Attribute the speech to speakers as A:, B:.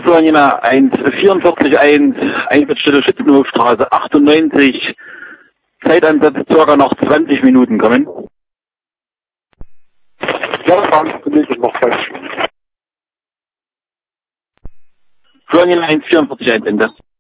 A: Florina 144-1, Einsatzstelle Schützenhofstraße 98, Zeitansatz ca. noch 20 Minuten kommen.
B: Ja, dann Kollege noch falsch.
A: Florina 144-1 Ende.